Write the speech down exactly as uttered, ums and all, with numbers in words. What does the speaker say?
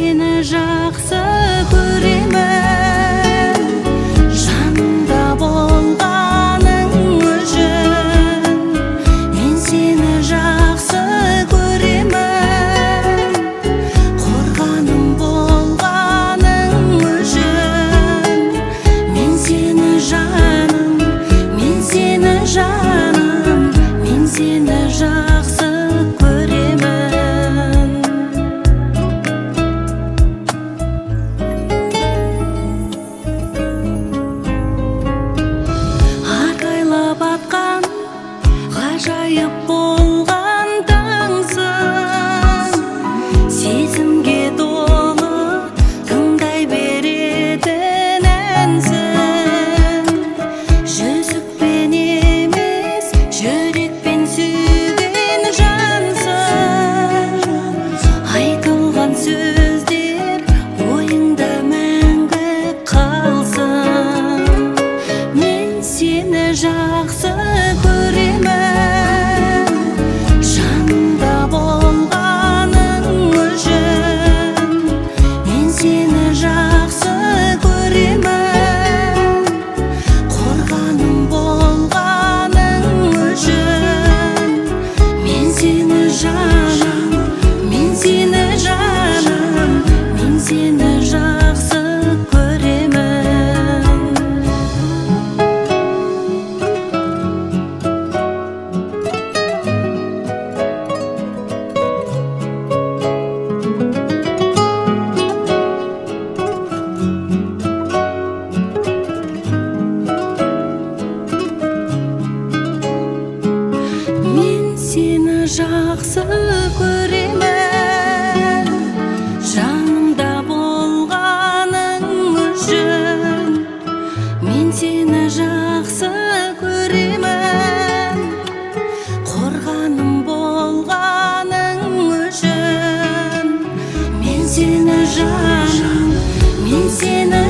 сені жақсы көремін, жанымда болғаның үшін. Мен сені жақсы көремін, қорғаным болғаның үшін. Мен сені жаным, мен сені жаным, мен сені жақсы көремін. Арайлап атқан ғажайып болған таңсың, сезімге толы тыңдай беретін әнсің. Жүзікпен емес, жүрекпен сүйген жансың. Айтылған сөздер ойыңда мәңгі қалсын. Мен сені жақсы көремін, жанымда болғаның үшін. Мен сені жақсы көремін, қорғаным болғаның үшін. Мен сені жаным, мен сені жаным, мен сені жақсы көремін. Мен сені жақсы көремін, жанымда болғаның үшін. Мен сені жақсы көремін, қорғаным болғаның үшін. Мен сені жаным, мен сені